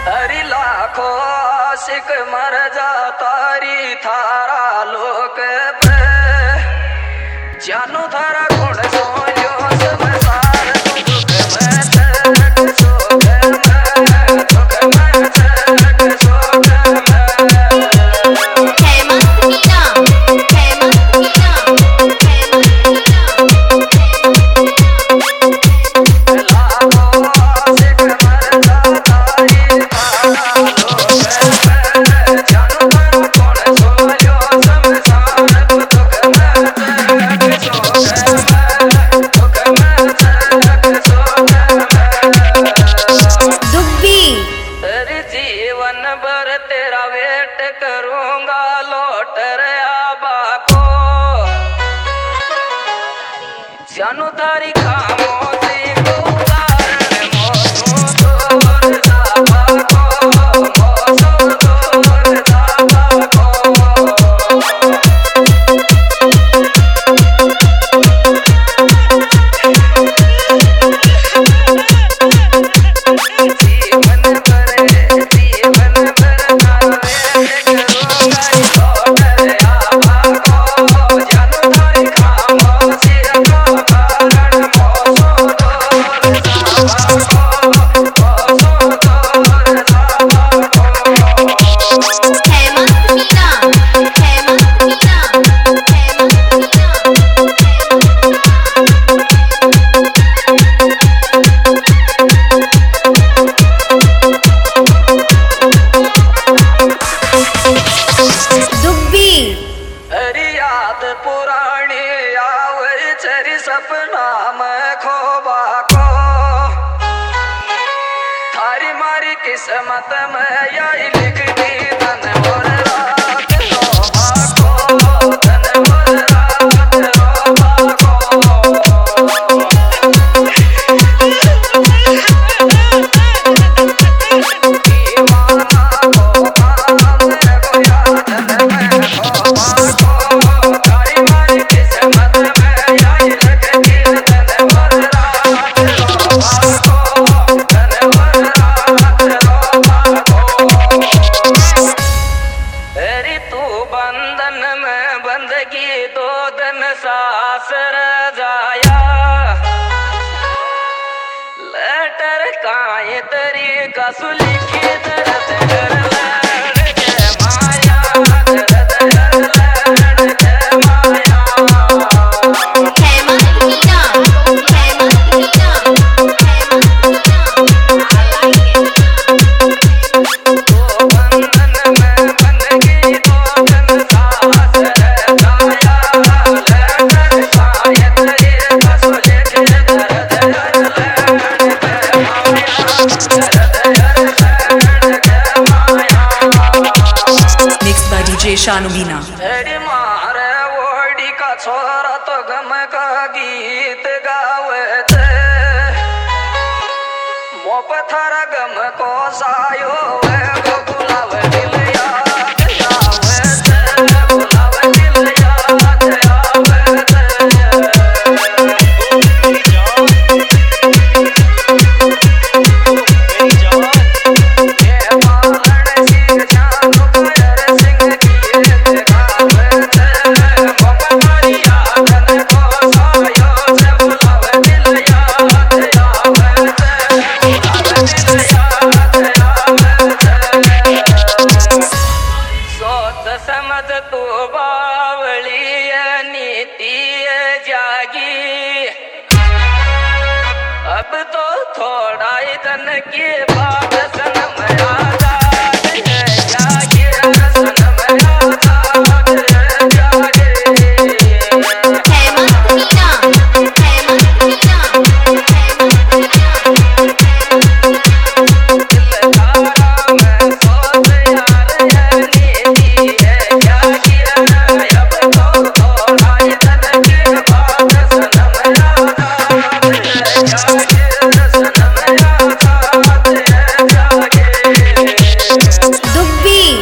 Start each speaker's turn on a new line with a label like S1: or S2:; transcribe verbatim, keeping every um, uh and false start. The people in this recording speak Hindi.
S1: हरी लाखों आशिक मर जा तारी थारा लोक पे जानू थारा गुण सोयो संसार दुख में चक सोख में दुख में चक सोख में
S2: हेमंत मीना हेमंत मीना
S1: लाखों आशिक मर जा तारी थारा लोक पे जानू थारा गुण सोयो संसार दुख में चक सोख में दुख में चक सोख में
S2: दुब्बी
S1: तेरे जीवन भर तेरा वेट करूंगा लौट रे आबा को जानू तारी खामोशी को कारण मोसो तोर जाबा को मोसो तोर जाबा को जीवन भर जीवन भर तारा वेट करूंगा लौट रे आबा को जानू तारी खामोशी को कारण मोसो तोर जाबा को मोसो तोर जाबा को
S2: हेमंत मीना हेमंत मीना हेमंत दुब्बी
S1: अरे याद पुरानी आवर चरी सपना में खोबा को थारी मारी किस्मत में यही लिख दी तन और रात रोबा को तन और रात रोबा को दीवाना को काम को याद में खोबा को थारी मारी किस्मत में यही लिख दी तन और रात रोबा को तन और रात रोबा को तेरी तू बंधन में बंदगी दो दिन सास रह जाया लेटर काए तेरी कसु लिखी दर्द कर लड़ के माया दर्द कर लड़ के माया
S2: हेमंत मीना हेमंत मीना
S1: तो बंधन में बंदगी दो दिन सास रह जाया लेटर काए तेरी कसु लिखी दर्द कर लड़ के
S3: Mixed by D J Shanu Meena.
S1: तेरी मारे ओडी का छोरा तो गम का गीत गावे थे मो पथरा गम को सायो वे को बुलावे दिल याद आवे थे बुलावे दिल याद आवे थे ये मालन सी जानू कर सिंह की गावे थे मो पथरी यादन को सायो से बुलावे दिल याद आवे थे बुलावे दिल याद आवे थे सोच समझ तू बावली नीति जागी अब तो थोड़ा ही तन की बात